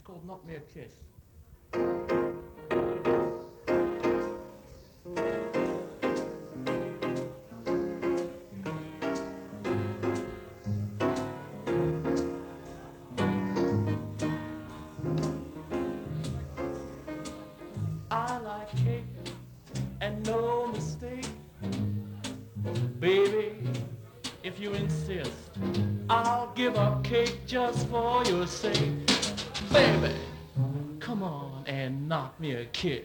called Knock Me a Kiss. I like cake and no mistake. Baby, if you insist, I'll give up cake just for your sake. Baby, come on and knock me a kiss.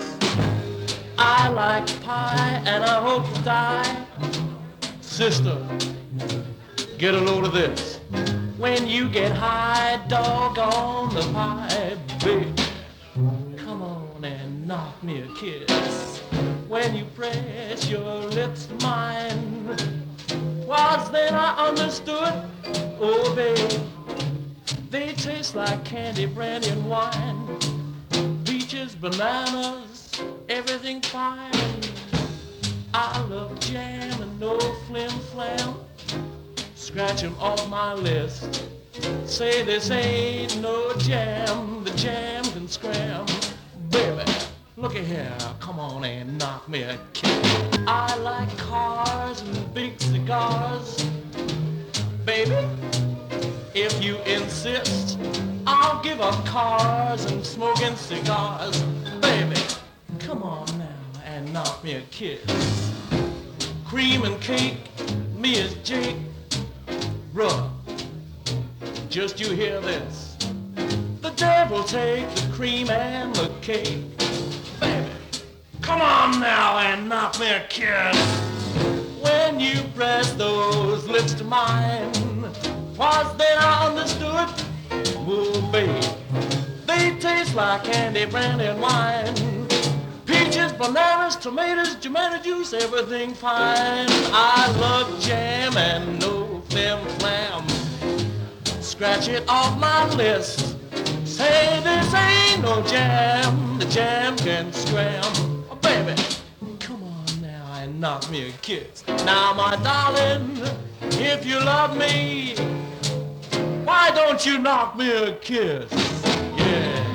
I like pie and I hope to die. Sister, get a load of this. When you get high, doggone the pie. Baby, come on and knock me a kiss. When you press your lips to mine, was then I understood, oh babe, they taste like candy, brandy and wine. Peaches, bananas, everything fine. I love jam and no flim flam. Scratch 'em off my list. Say this ain't no jam, the jam can scram. Baby, looky here, come on and knock me a kiss. I like cars and big cigars. Baby, if you insist, I'll give up cars and smoking cigars. Baby, come on now and knock me a kiss. Cream and cake, me as Jake. Bruh, just you hear this. The devil take the cream and the cake. Baby, come on now and knock me a kiss. When you press those lips to mine, 'twas then I understood, oh babe, they taste like candy, brandy and wine. Peaches, bananas, tomatoes, tomato juice, everything fine. I love jam and no flim flam. Scratch it off my list. Say this ain't no jam, the jam can scram. Oh, baby, come on now and knock me a kiss. Now, my darling, if you love me, why don't you knock me a kiss? Yeah.